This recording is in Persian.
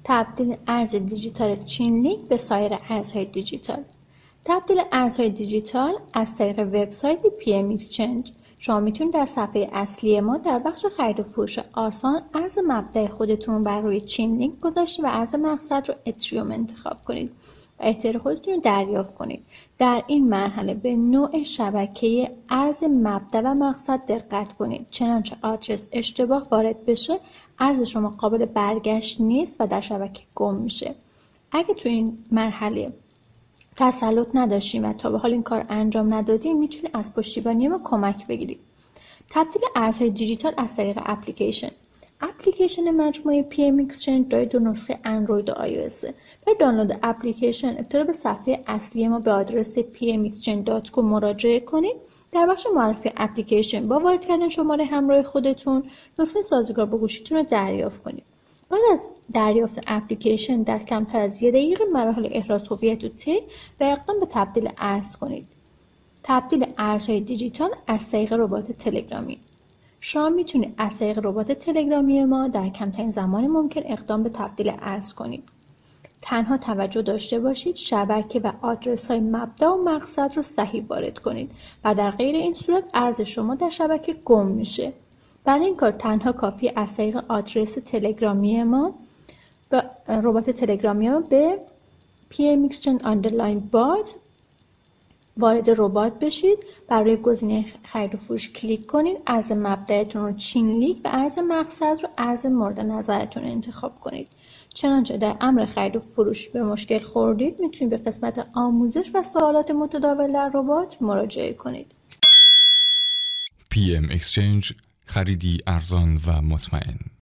تبدیل ارز دیجیتال چین لینک به سایر ارزهای دیجیتال. تبدیل ارزهای دیجیتال از طریق وبسایت PM Exchange. شما میتونید در صفحه اصلی ما در بخش خرید و فروش آسان ارز مبدأ خودتون رو بر روی چین لینک گذاشتید و ارز مقصد رو اتریوم انتخاب کنید و اتر خودتون رو دریافت کنید. در این مرحله به نوع شبکه ارز مبدأ و مقصد دقت کنید. چنانچه آدرس اشتباه وارد بشه ارز شما قابل برگشت نیست و در شبکه گم میشه. اگه تو این مرحله تسلط نداشتیم و تا به حال این کار انجام ندادیم میتونید از پشتیبانی ما کمک بگیرید. تبدیل ارزهای دیجیتال از طریق اپلیکیشن مجموعه PM Exchange دارای 2 نسخه اندروید و iOS. برای دانلود اپلیکیشن ابتدا به صفحه اصلی ما به آدرس pmexchange.com مراجعه کنید. در بخش معرفی اپلیکیشن با وارد کردن شماره همراه خودتون نسخه سازگار با گوشیتون رو دریافت کنید. بعد از دریافت اپلیکیشن در کمتر از 1 دقیقه مراحل احراز هویت رو طی و اقدام به تبدیل ارز کنید. تبدیل ارزهای دیجیتال از طریق ربات تلگرامی. شما میتونید از طریق ربات تلگرامی ما در کمترین زمان ممکن اقدام به تبدیل ارز کنید. تنها توجه داشته باشید شبکه و آدرس های مبدأ و مقصد رو صحیح وارد کنید و در غیر این صورت ارز شما در شبکه گم میشه. برای این کار تنها کافی از طریق آدرس تلگرامی ما به ربات تلگرامی ما به pmexchange_bot وارد ربات بشید. برای گزینه خرید و فروش کلیک کنید. ارز مبدأتون رو چین لینک و ارز مقصد رو ارز مورد نظرتون انتخاب کنید. چنانچه در امر خرید و فروش به مشکل خوردید میتونید به قسمت آموزش و سوالات متداول در ربات مراجعه کنید. PM Exchange، خریدی ارزان و مطمئن.